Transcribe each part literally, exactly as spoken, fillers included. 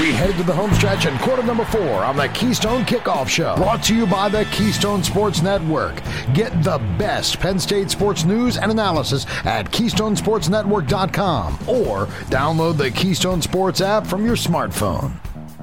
We head to the home stretch in quarter number four on the Keystone Kickoff Show. Brought to you by the Keystone Sports Network. Get the best Penn State sports news and analysis at keystone sports network dot com or download the Keystone Sports app from your smartphone.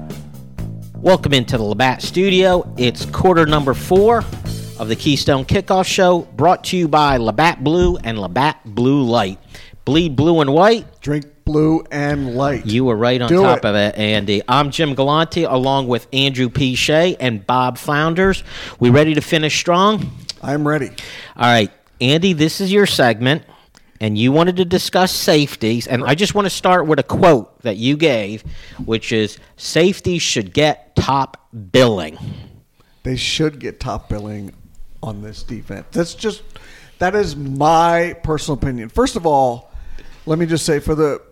Welcome into the Labatt Studio. It's quarter number four of the Keystone Kickoff Show, brought to you by Labatt Blue and Labatt Blue Light. Bleed blue and white. Drink blue and light. You were right on Do top it. of it, Andy. I'm Jim Galante, along with Andrew P. Shea and Bob Flounders. We ready to finish strong? I'm ready. All right, Andy, this is your segment, and you wanted to discuss safeties. And I just want to start with a quote that you gave, which is, safeties should get top billing. They should get top billing on this defense. That's just, that is my personal opinion. First of all, let me just say, for the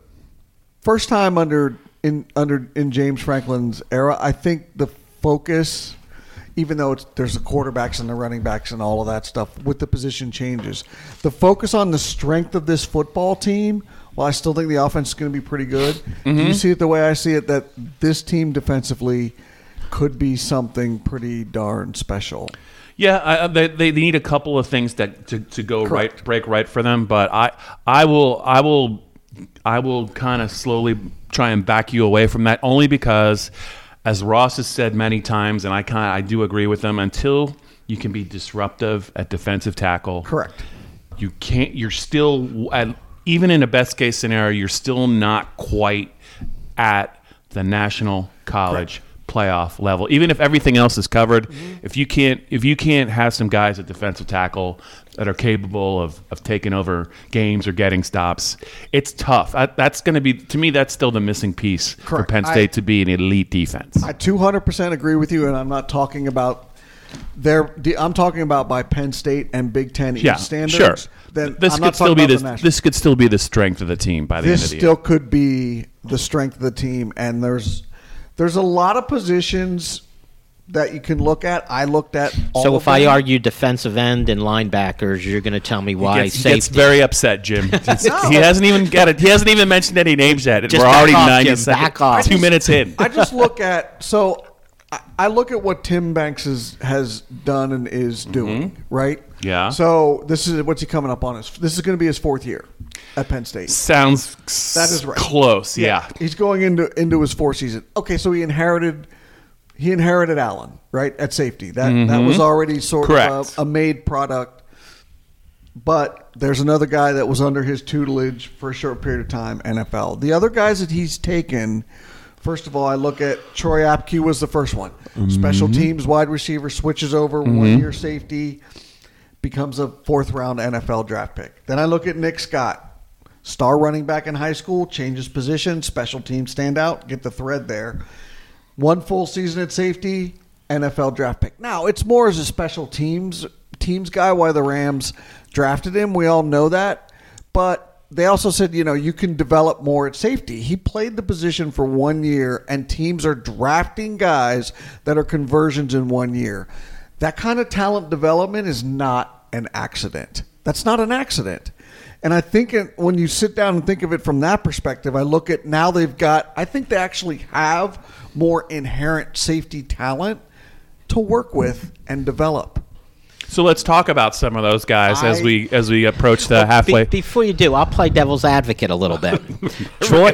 first time under in under in James Franklin's era, I think the focus, even though it's, there's the quarterbacks and the running backs and all of that stuff, with the position changes, the focus on the strength of this football team, while I still think the offense is going to be pretty good, mm-hmm. do you see it the way I see it, that this team defensively could be something pretty darn special? Yeah, I, they they need a couple of things that to, to go Correct. right, break right for them. But I I will I will I will kind of slowly try and back you away from that, only because, as Ross has said many times, and I kind of I do agree with them, until you can be disruptive at defensive tackle. Correct. You can't. You're still at, even in a best case scenario, you're still not quite at the national college. Correct. Playoff level. Even if everything else is covered, mm-hmm. if you can't if you can't have some guys at defensive tackle that are capable of, of taking over games or getting stops, it's tough. I, that's going to be, to me, that's still the missing piece Correct. For Penn State I, to be an elite defense. I two hundred percent agree with you, and I'm not talking about their. I'm talking about by Penn State and Big Ten East yeah, standards. Sure. Then this I'm could not still be the this. This could still be the strength of the team by the this end of the year. This still could be the strength of the team, and there's. There's a lot of positions that you can look at. I looked at all So of if them. I argue defensive end and linebackers, you're going to tell me why he gets, safety. He gets very upset, Jim. No. He hasn't even got it. He hasn't even mentioned any names yet. Just We're back already off, ninety Jim, seconds, back off. two just, minutes in. I just look at so I, I look at what Tim Banks is, has done and is doing, mm-hmm. right? Yeah. So this is what's he coming up on his. This is going to be his fourth year at Penn State. Sounds that is right. Close. Yeah. yeah. He's going into into his fourth season. Okay, so he inherited he inherited Allen, right, at safety. That mm-hmm. that was already sort Correct. of a, a made product. But there's another guy that was under his tutelage for a short period of time, N F L. The other guys that he's taken, first of all, I look at Troy Apke was the first one. Mm-hmm. Special teams wide receiver, switches over, mm-hmm. one-year safety, becomes a fourth-round N F L draft pick. Then I look at Nick Scott, star running back in high school, changes position, special teams standout, get the thread there. One full season at safety, N F L draft pick. Now, it's more as a special teams teams guy why the Rams drafted him. We all know that. But they also said, you know, you can develop more at safety. He played the position for one year, and teams are drafting guys that are conversions in one year. That kind of talent development is not an accident. That's not an accident. And I think it, when you sit down and think of it from that perspective, I look at now they've got, I think they actually have more inherent safety talent to work with and develop. So let's talk about some of those guys I, as we as we approach the well, halfway. Be, before you do, I'll play devil's advocate a little bit. Troy,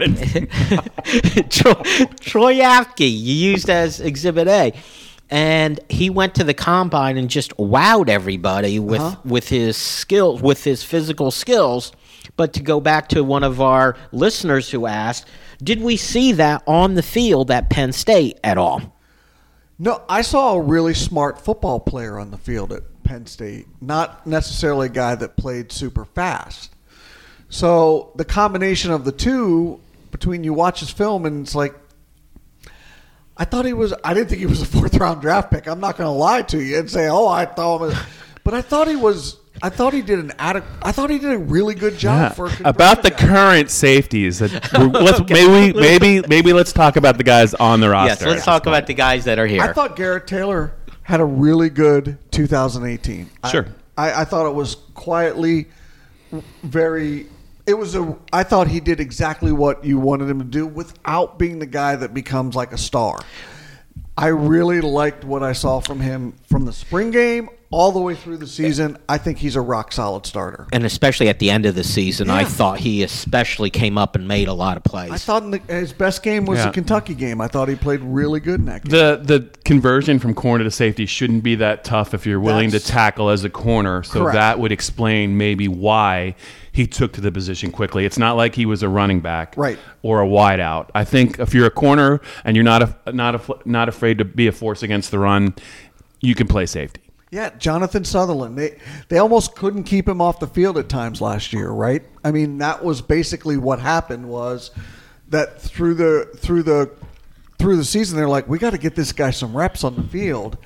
Troy, Troy Apke, you used as Exhibit A. And he went to the combine and just wowed everybody with, uh-huh. with his skills, with his physical skills. But to go back to one of our listeners who asked, did we see that on the field at Penn State at all? No, I saw a really smart football player on the field at Penn State, not necessarily a guy that played super fast. So the combination of the two, between you watch his film and it's like, I thought he was. I didn't think he was a fourth round draft pick. I'm not going to lie to you and say, "Oh, I thought," was, but I thought he was. I thought he did an adequate. I thought he did a really good job yeah. for a about the guy. current safeties. That let's, okay. Maybe maybe maybe let's talk about the guys on the roster. Yes, let's talk about the guys that are here. I thought Garrett Taylor had a really good two thousand eighteen. Sure. I, I, I thought it was quietly very It was a. I thought he did exactly what you wanted him to do without being the guy that becomes like a star. I really liked what I saw from him from the spring game all the way through the season. I think he's a rock solid starter. And especially at the end of the season, Yeah. I thought he especially came up and made a lot of plays. I thought in the, his best game was Yeah. the Kentucky game. I thought he played really good in that game. The the conversion from corner to safety shouldn't be that tough if you're willing That's- to tackle as a corner. So Correct. that would explain maybe why he took to the position quickly. It's not like he was a running back Right. or a wide out. I think if you're a corner and you're not a, not a, not afraid to be a force against the run, you can play safety. Yeah, Jonathan Sutherland. They they almost couldn't keep him off the field at times last year, right? I mean, that was basically what happened was that through the through the through the season they're like, we got to get this guy some reps on the field.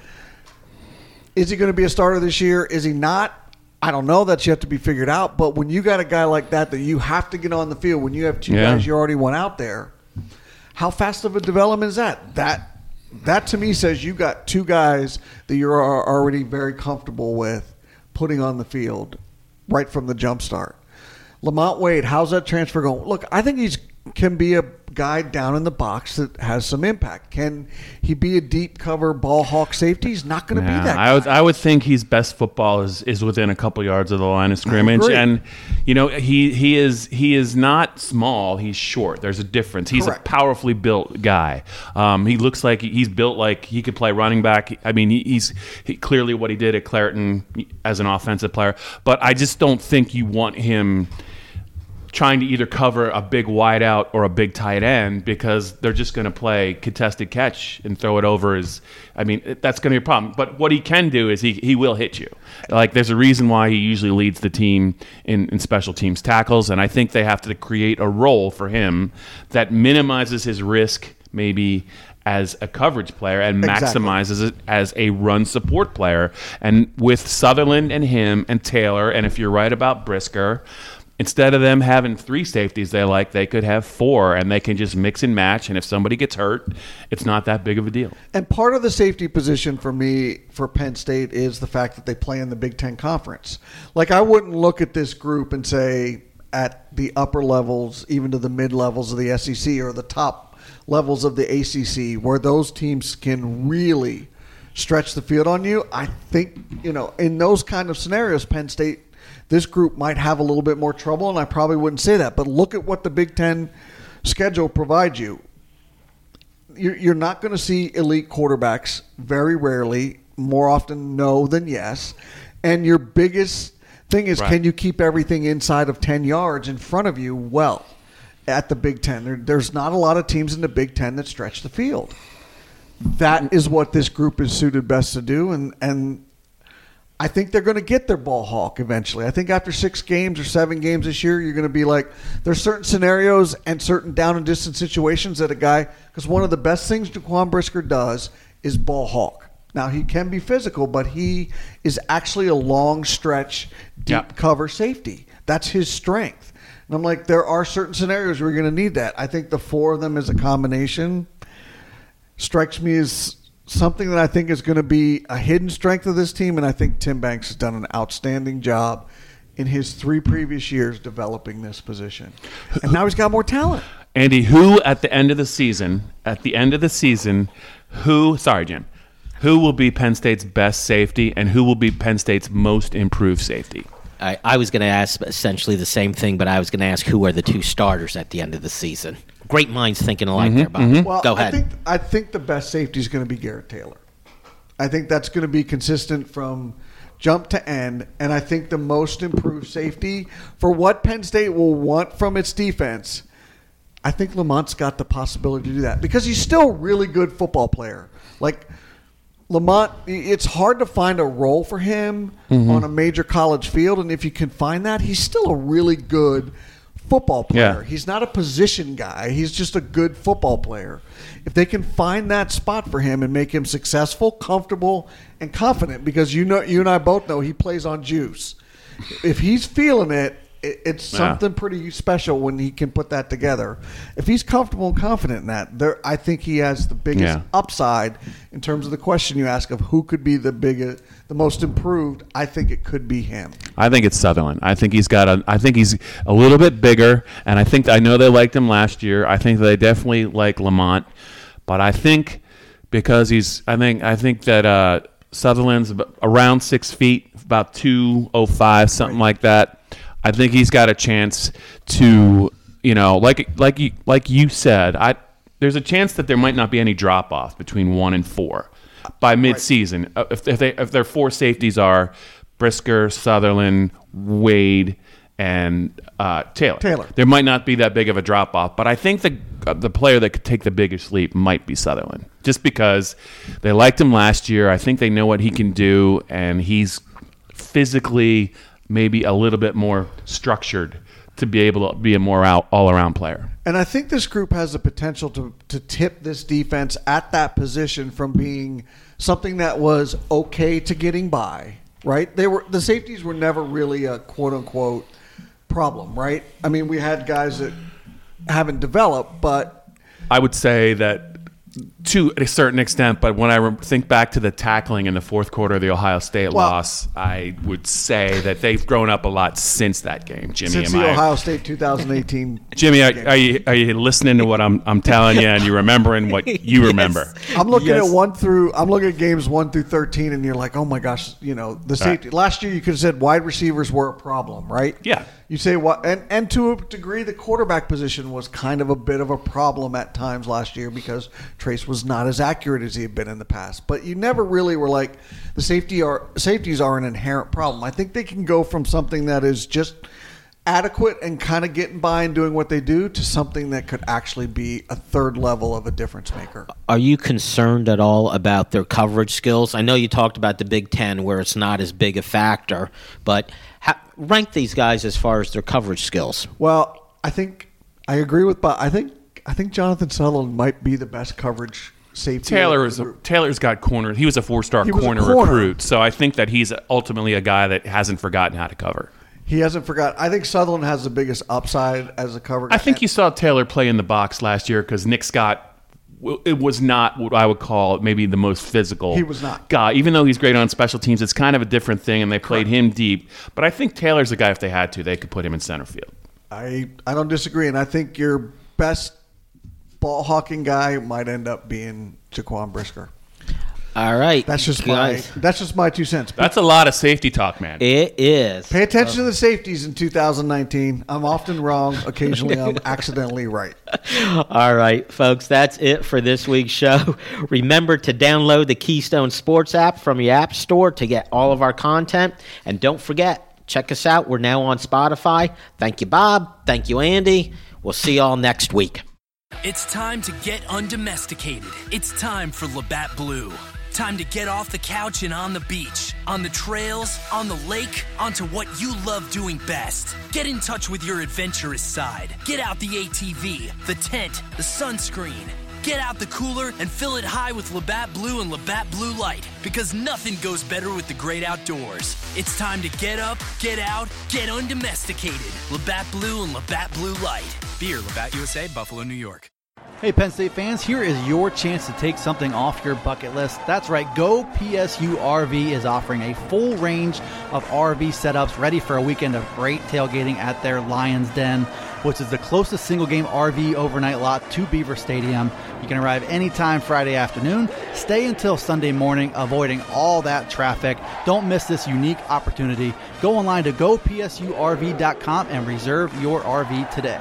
Is he going to be a starter this year? Is he not? I don't know. That's yet to be figured out. But when you got a guy like that that you have to get on the field, when you have two Yeah. guys you already went out there, how fast of a development is that? That that to me says you got two guys that you're al- already very comfortable with putting on the field right from the jump start. Lamont Wade, how's that transfer going? Look, I think he's can be a guy down in the box that has some impact. Can he be a deep cover ball hawk safety? He's not going to Yeah, be that guy. I would I would think his best football is, is within a couple yards of the line of scrimmage, agree. and you know he he is he is not small. He's short. There's a difference. He's Correct. a powerfully built guy. Um, he looks like he's built like he could play running back. I mean, he, he's he, clearly what he did at Clareton as an offensive player. But I just don't think you want him trying to either cover a big wide out or a big tight end because they're just going to play contested catch and throw it over his I mean that's going to be a problem. But what he can do is he he will hit you. Like there's a reason why he usually leads the team in, in special teams tackles, and I think they have to create a role for him that minimizes his risk maybe as a coverage player and Exactly. maximizes it as a run support player. And with Sutherland and him and Taylor, and if you're right about Brisker, instead of them having three safeties they like, they could have four, and they can just mix and match. And if somebody gets hurt, it's not that big of a deal. And part of the safety position for me for Penn State is the fact that they play in the Big Ten Conference. Like I wouldn't look at this group and say at the upper levels, even to the mid levels of the S E C or the top levels of the A C C, where those teams can really stretch the field on you. I think, you know, in those kind of scenarios, Penn State, this group might have a little bit more trouble, and I probably wouldn't say that. But look at what the Big Ten schedule provides you. You're you're not going to see elite quarterbacks very rarely, more often no than yes. And your biggest thing is, Right. can you keep everything inside of ten yards in front of you well at the Big Ten? There, there's not a lot of teams in the Big Ten that stretch the field. That is what this group is suited best to do, and and I think they're going to get their ball hawk eventually. I think after six games or seven games this year, you're going to be like, there's certain scenarios and certain down and distance situations that a guy, because one of the best things Jaquan Brisker does is ball hawk. Now, he can be physical, but he is actually a long stretch, deep Yep. cover safety. That's his strength. And I'm like, there are certain scenarios where you're going to need that. I think the four of them as a combination strikes me as something that I think is going to be a hidden strength of this team, and I think Tim Banks has done an outstanding job in his three previous years developing this position. And now he's got more talent. Andy, who at the end of the season, at the end of the season, who, sorry, Jim, who will be Penn State's best safety and who will be Penn State's most improved safety? I, I was going to ask essentially the same thing, but I was going to ask who are the two starters at the end of the season. Great minds thinking alike there, Bob. Well, Go I ahead. think, I think the best safety is going to be Garrett Taylor. I think that's going to be consistent from jump to end, and I think the most improved safety for what Penn State will want from its defense, I think Lamont's got the possibility to do that because he's still a really good football player. Like Lamont, it's hard to find a role for him on a major college field, and if you can find that, he's still a really good football player. Yeah. He's not a position guy. He's just a good football player. If they can find that spot for him and make him successful, comfortable, and confident, because you know, you and I both know he plays on juice. If he's feeling it, it, it's Yeah. something pretty special when he can put that together. If he's comfortable and confident in that, there, I think he has the biggest Yeah. upside in terms of the question you ask of who could be the biggest, the most improved. I think it could be him. I think it's Sutherland. I think he's got a. I think he's a little bit bigger, and I think I know they liked him last year. I think they definitely like Lamont, but I think because he's, I think I think that uh, Sutherland's around six feet, about two oh five, something like that. I think he's got a chance to, you know, like like you like you said, I there's a chance that there might not be any drop off between one and four by midseason. Right. If if they if their four safeties are Brisker, Sutherland, Wade, and uh, Taylor. Taylor. There might not be that big of a drop off, but I think the uh, the player that could take the biggest leap might be Sutherland, just because they liked him last year. I think they know what he can do, and he's physically maybe a little bit more structured to be able to be a more out, all-around player. And I think this group has the potential to, to tip this defense at that position from being something that was okay to getting by, right? They were the safeties were never really a quote-unquote problem, right? I mean, we had guys that haven't developed, but I would say that to a certain extent, but when I re- think back to the tackling in the fourth quarter of the Ohio State Well, loss, I would say that they've grown up a lot since that game. Jimmy, since am the I, Ohio State twenty eighteen Jimmy, are, game. are you are you listening to what I'm I'm telling you, and you remembering what you remember? I'm looking Yes. at one through. I'm looking at games one through thirteen, and you're like, oh my gosh, you know the safety. Last year, you could have said wide receivers were a problem, right? Yeah. You say what, and and to a degree, the quarterback position was kind of a bit of a problem at times last year because Trace was not as accurate as he had been in the past. But you never really were like the safety are safeties are an inherent problem. I think they can go from something that is just adequate and kind of getting by and doing what they do to something that could actually be a third level of a difference maker. Are you concerned at all about their coverage skills? I know you talked about the Big Ten where it's not as big a factor, but ha- rank these guys as far as their coverage skills. Well, I think I agree with Bob. I think I think Jonathan Sutherland might be the best coverage safety. Taylor of is the a, group. Taylor's got corner. He was a four-star He was a corner, corner. recruit, so I think that he's ultimately a guy that hasn't forgotten how to cover. He hasn't forgotten. I think Sutherland has the biggest upside as a cover guy. I think you saw Taylor play in the box last year because Nick Scott, w- it was not what I would call maybe the most physical He was not. guy. Even though he's great on special teams, it's kind of a different thing, and they played him deep. But I think Taylor's a guy, if they had to, they could put him in center field. I I don't disagree, and I think your best ball hawking guy might end up being Jaquan Brisker. All right. That's just guys. my that's just my two cents. That's a lot of safety talk, man. It is. Pay attention to the safeties in two thousand nineteen. I'm often wrong. Occasionally, I'm accidentally right. All right, folks, that's it for this week's show. Remember to download the Keystone Sports app from your app store to get all of our content. And don't forget, check us out. We're now on Spotify. Thank you, Bob. Thank you, Andy. We'll see y'all next week. It's time to get undomesticated. It's time for Labatt Blue. Time to get off the couch and on the beach, on the trails, on the lake, onto what you love doing best. Get in touch with your adventurous side. Get out the A T V, the tent, the sunscreen. Get out the cooler and fill it high with Labatt Blue and Labatt Blue Light, because nothing goes better with the great outdoors. It's time to get up, get out, get undomesticated. Labatt Blue and Labatt Blue Light. Beer, Labatt U S A, Buffalo, New York. Hey Penn State fans, here is your chance to take something off your bucket list. That's right, Go P S U R V is offering a full range of R V setups ready for a weekend of great tailgating at their Lions Den, which is the closest single-game R V overnight lot to Beaver Stadium. You can arrive anytime Friday afternoon, stay until Sunday morning, avoiding all that traffic. Don't miss this unique opportunity. Go online to go P S U R V dot com and reserve your R V today.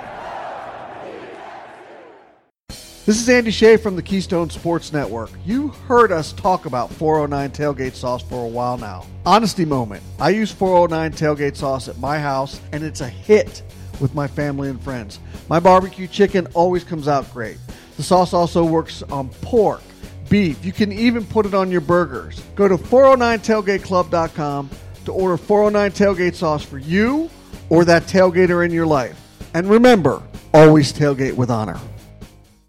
This is Andy Shea from the Keystone Sports Network. You heard us talk about four oh nine Tailgate Sauce for a while now. Honesty moment. I use four oh nine Tailgate Sauce at my house, and it's a hit with my family and friends. My barbecue chicken always comes out great. The sauce also works on pork, beef. You can even put it on your burgers. Go to four oh nine tailgate club dot com to order four oh nine Tailgate Sauce for you or that tailgater in your life. And remember, always tailgate with honor.